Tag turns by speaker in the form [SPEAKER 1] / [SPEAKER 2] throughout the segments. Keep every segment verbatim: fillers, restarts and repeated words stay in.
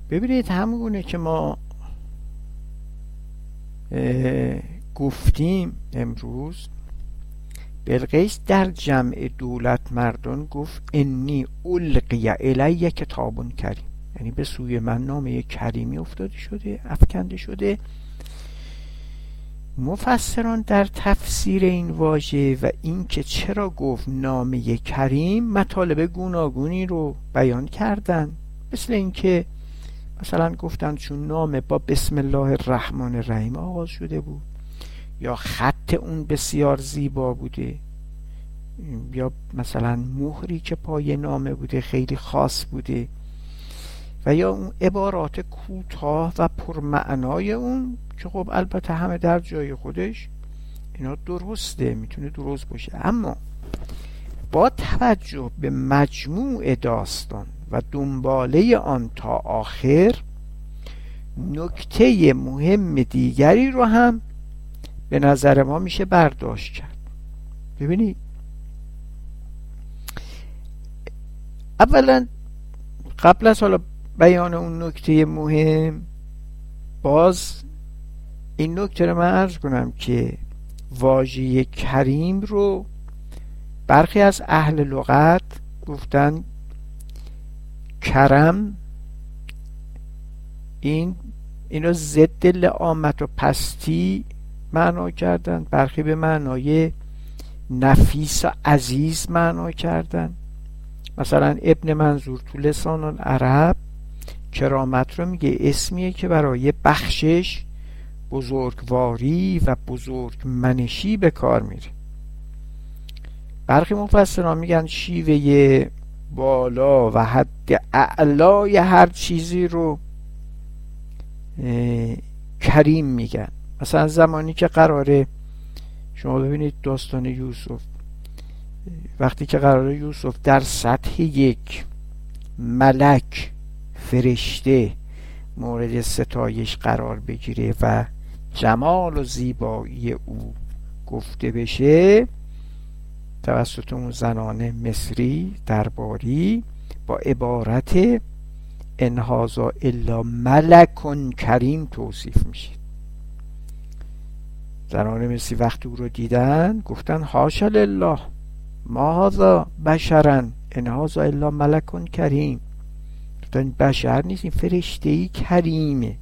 [SPEAKER 1] ببینید همونه که ما گفتیم امروز، بلقیس در جمع دولت مردان گفت انی القی الی کتاب کریم، یعنی به سوی من نامه کریمی افتاده شده، افکنده شده. مفسران در تفسیر این واژه و این که چرا گفت نامه کریم مطالب گوناگونی رو بیان کردن، مثل این که مثلا گفتن چون نامه با بسم الله الرحمن الرحیم آغاز شده بود، یا خط اون بسیار زیبا بوده، یا مثلا مهری که پای نامه بوده خیلی خاص بوده، و یا اون عبارات کوتاه و پرمعنای اون که خب البته همه در جای خودش اینا درسته، میتونه درست باشه. اما با توجه به مجموع داستان و دنباله آن تا آخر، نکته مهم دیگری رو هم به نظر ما میشه برداشت کرد. ببینید، اولا قبل از حالا بیان اون نکته مهم، باز این نکته رو من عرض کنم که واژه کریم رو برخی از اهل لغت گفتن کرم، این اینو ضد لعامت و پستی معنا کردن، برخی به معنای نفیس و عزیز معنا کردن. مثلا ابن منظور تو لسان العرب کرامت رو میگه اسمیه که برای بخشش، بزرگواری و بزرگمنشی به کار میره. برخی مفسران میگن شیوه بالا و حد اعلای هر چیزی رو کریم میگن. مثلا زمانی که قراره، شما ببینید داستان یوسف، وقتی که قراره یوسف در سطح یک ملک فرشته مورد ستایش قرار بگیره و جمال و زیبایی او گفته بشه توسط اون زنان مصری درباری، با عبارت ان هذا الا ملک کریم توصیف میشه. زنان مصری وقتی او رو دیدن گفتن حاشا لله ما هذا بشرا ان هذا الا ملک کریم. گفتن بشر نیست، این فرشته‌ای کریمه.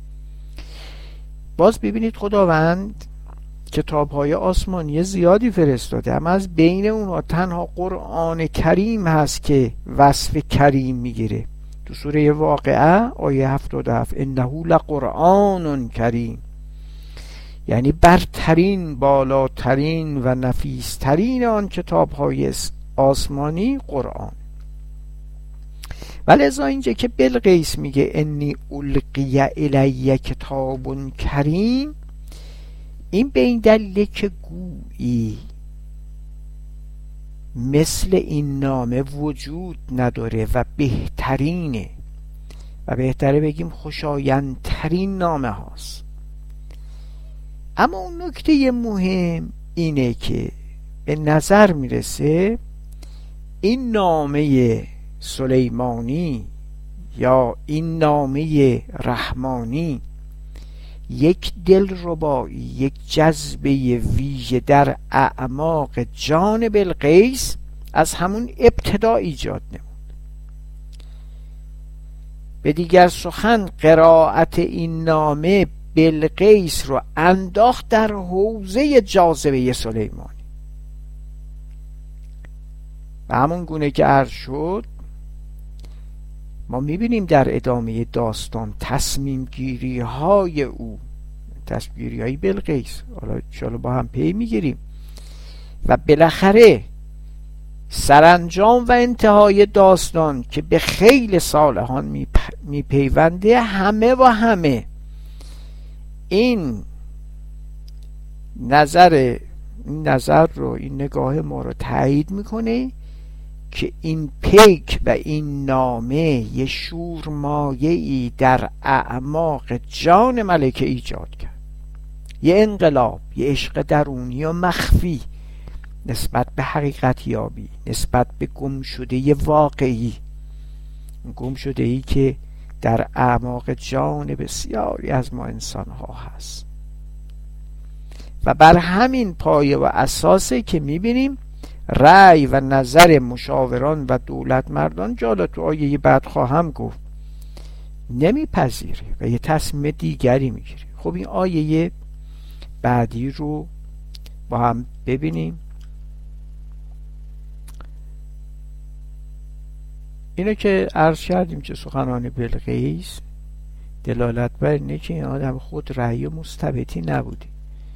[SPEAKER 1] باز ببینید خداوند کتاب‌های آسمانی زیادی فرستاده، اما از بین اونها تنها قرآن کریم هست که وصف کریم میگیره. تو سوره واقعه آیه هفتاد و هفت انه لقرآن کریم، یعنی برترین، بالاترین و نفیسترین آن کتاب‌های آسمانی قرآن. ولذا اینجا که بلقیس میگه انی القی الی کتاب کریم، این به این دلیله که گویی مثل این نامه وجود نداره و بهترینه، و بهتره بگیم خوشایندترین نامه هاست. اما اون نکته مهم اینه که به نظر میرسه این نامه سلیمانی یا این نامه رحمانی یک دلربایی، یک جذبه ویژه در اعماق جان بلقیس از همون ابتدا ایجاد نمود. به دیگر سخن قرائت این نامه بلقیس رو انداخت در حوزه جاذبه سلیمانی. و همون گونه که عرض شد، ما میبینیم در ادامه داستان تصمیم گیری های او، تصمیم گیری های بلقیس، حالا انشاءالله با هم پی میگیریم، و بالاخره سرانجام و انتهای داستان که به خیلی صالحان میپیونده، همه و همه این نظر این نظر رو، این نگاه ما رو تایید میکنه که این پیک و این نامه یه شورمایه‌ای در اعماق جان ملکه ایجاد کرد، یه انقلاب، یه عشق درونی و مخفی نسبت به حقیقت یابی، نسبت به گم شده واقعی، گم شده ای که در اعماق جان بسیاری از ما انسان ها هست و بر همین پایه و اساسه که میبینیم رأی و نظر مشاوران و دولت مردان، جالا تو آیه بعد خواهم گفت، نمیپذیره و یه تصمیم دیگری میگیره. خب این آیه بعدی رو با هم ببینیم. اینو که عرض کردیم که سخنان بلقیس دلالت بر اینه که این آدم خود رأی مستبدی نبوده.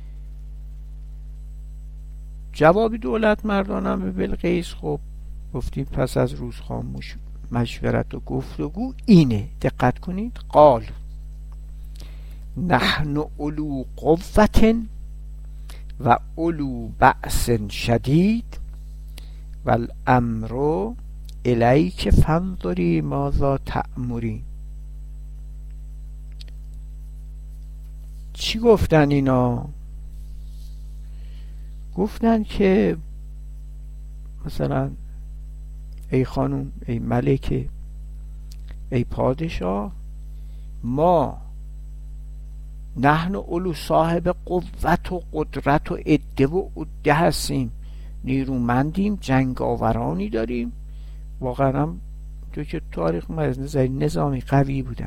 [SPEAKER 1] جوابی دولت مردانم به بلقیس خب گفتیم پس از روز خاموش مشورت و گفتگو اینه، دقت کنید، قال نحن اولو قوة و اولو بأس شدید و الامر الیک فانظری ماذا تأمری. چی گفتن اینا؟ گفتن که مثلا ای خانم، ای ملکه، ای پادشاه، ما نحن اولو صاحب قوت و قدرت و عده و عده هستیم، نیرومندیم، جنگاورانی داریم. واقعا هم تو که تاریخ ما از نظر نظامی قوی بودن،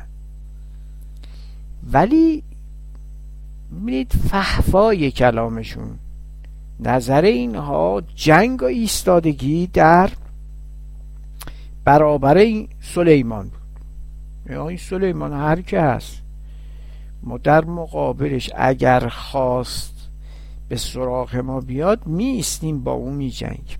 [SPEAKER 1] ولی می‌بینید فحوای کلامشون نظر اینها جنگ و ایستادگی در برابر این سلیمان بود. یا این سلیمان هر که هست، ما در مقابلش اگر خواست به سراغ ما بیاد می ایستیم، با اون می جنگیم.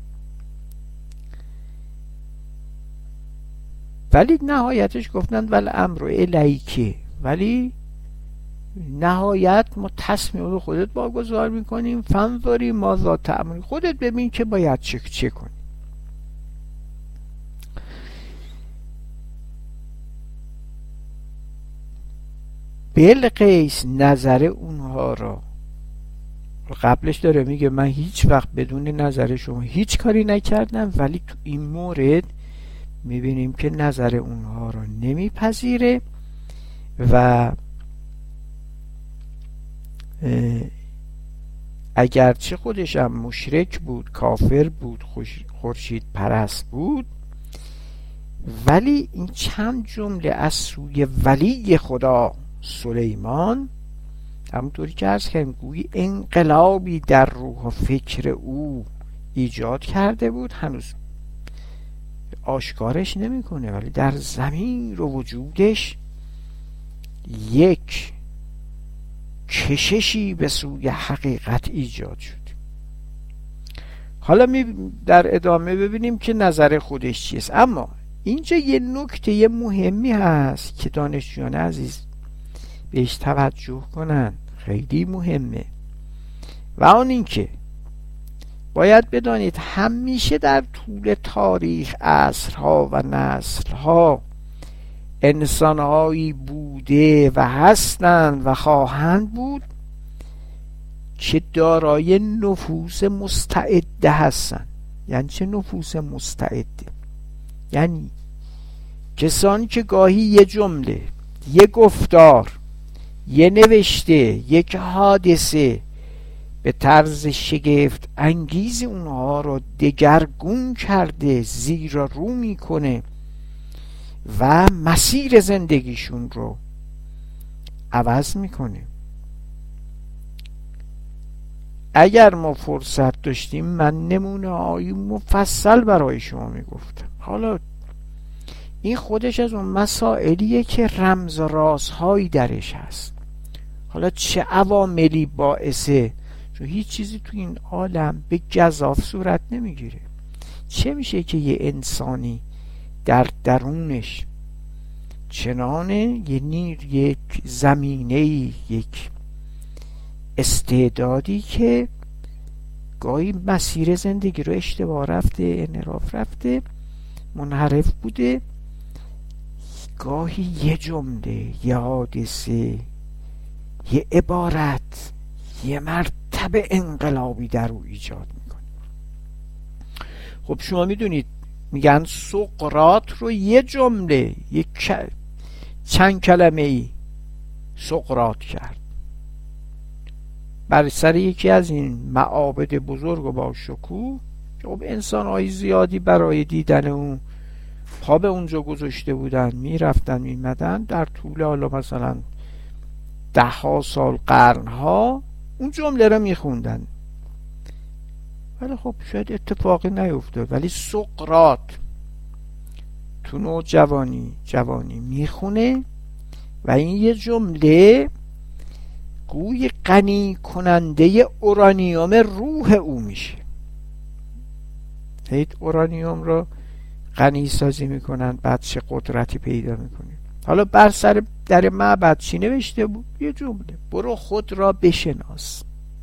[SPEAKER 1] ولی نهایتش گفتند ول امر الیک، ولی نهایت ما تصمیم به خودت واگذار میکنیم، فانظری ماذا تأمری، خودت ببین که باید چه چه کنی. بلقیس نظر اونها را قبلش داره میگه من هیچ وقت بدون نظر شما هیچ کاری نکردم، ولی تو این مورد میبینیم که نظر اونها را نمیپذیره و اگرچه خودش هم مشرک بود، کافر بود، خورشید پرست بود، ولی این چند جمله از سوی ولی خدا سلیمان، همونطوری که عرض کردیم گویی انقلابی در روح و فکر او ایجاد کرده بود. هنوز آشکارش نمیکنه، ولی در ضمیر و وجودش یک کششی به سوی حقیقت ایجاد شد. حالا می در ادامه ببینیم که نظر خودش چیست. اما اینجا یه نکته مهمی هست که دانشجویان عزیز بهش توجه کنن، خیلی مهمه، و آن این که باید بدانید همیشه در طول تاریخ عصرها و نسلها انسانهایی بوده و هستند و خواهند بود که دارای نفوس مستعده هستند. یعنی چه نفوس مستعده؟ یعنی کسانی که گاهی یه جمله، یه گفتار، یه نوشته، یک حادثه به طرز شگفت انگیز اونها رو دگرگون کرده، زیر رو میکنه و مسیر زندگیشون رو عوض میکنه. اگر ما فرصت داشتیم من نمونه هایی مفصل برای شما میگفتم. حالا این خودش از اون مسائلیه که رمز و رازهایی درش هست. حالا چه عواملی باعثه؟ چون هیچ چیزی تو این عالم به گزاف صورت نمیگیره. چه میشه که یه انسانی در درونش چنانه یه نیر، یک زمینه، یک استعدادی که گاهی مسیر زندگی رو اشتباه رفته، انحراف رفته، منحرف بوده، گاهی یه جمله، یه حادثه، یه عبارت، یه مرتبه انقلابی در او ایجاد میکنه. خب شما میدونید میگن سقراط رو یه جمله، یک چند کلمه ای سقراط کرد بر سر یکی از این معابد بزرگ و با شکوه. خب انسان های زیادی برای دیدن اون پا به اونجا گذاشته بودن، میرفتن میمدن در طول حالا مثلا ده ها سال، قرن ها اون جمله رو میخوندن، ولی خب شاید اتفاقی نیفتاد. ولی سقراط تو نوع جوانی جوانی میخونه و این یه جمله گوی غنی کننده اورانیوم روح او میشه. هیچ اورانیوم رو غنی سازی میکنن، بعد چه قدرتی پیدا میکنه. حالا بر سر در معبد چی نوشته بود؟ یه جمله: برو خود را بشناس.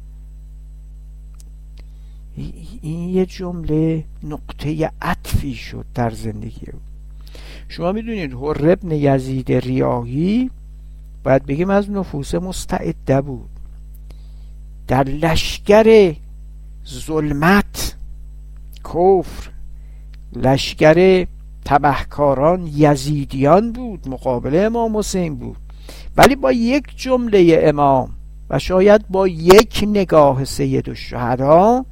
[SPEAKER 1] این یه جمله نقطه عطفی شد در زندگی او. شما میدونید حر بن یزید ریاحی باید بگیم از نفوس مستعده بود. در لشکر ظلمت، کفر، لشکر تبهکاران یزیدیان بود، مقابل امام حسین بود، ولی با یک جمله امام و شاید با یک نگاه سید الشهدا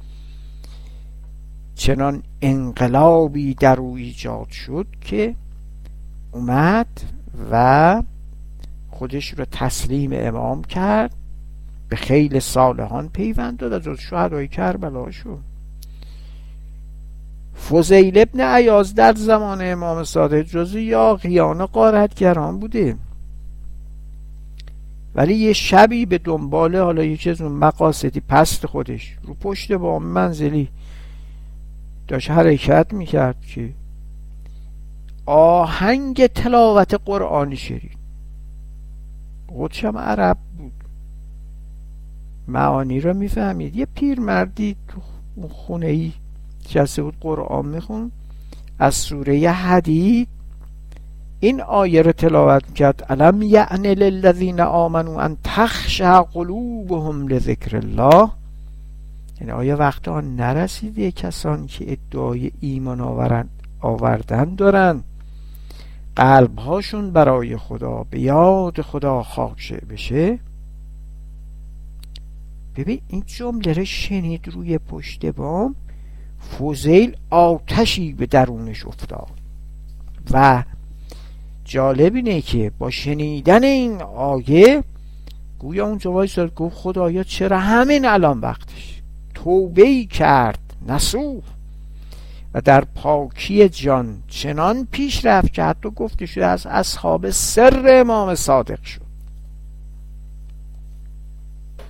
[SPEAKER 1] چنان انقلابی در او ایجاد شد که اومد و خودش رو تسلیم امام کرد، به خیل صالحان پیوند داد، از شهدای کربلا شد. فضیل ابن عیاض در زمان امام صادق جزو یاغیان غارتگران بوده، ولی یه شبی به دنبال حالا یکی از اون مقاصدی پست خودش رو پشت بام منزلی داشت حرکت میکرد که آهنگ تلاوت قرآنی شنید. خودش هم عرب بود، معانی رو میفهمید. یه پیرمردی تو خونه ای نشسته بود قرآن میخون، از سوره حدید این آیه رو تلاوت میکرد: الم یعن للذین آمنوا ان تخشع قلوبهم لذکر الله. این آیه وقت آن نرسیده کسانی که ادعای ایمان آورن آوردن دارن قلبهاشون برای خدا به یاد خدا خاشه بشه. ببین این جمله رو شنید روی پشت بام، فضیل آتشی به درونش افتاد و جالب اینه که با شنیدن این آیه گویا اونجا وایساد گفت خدایا چرا همین الان وقتش، توبه‌ای کرد نصوح و در پاکی جان چنان پیش رفت که حتی گفته شده از اصحاب سر امام صادق شد.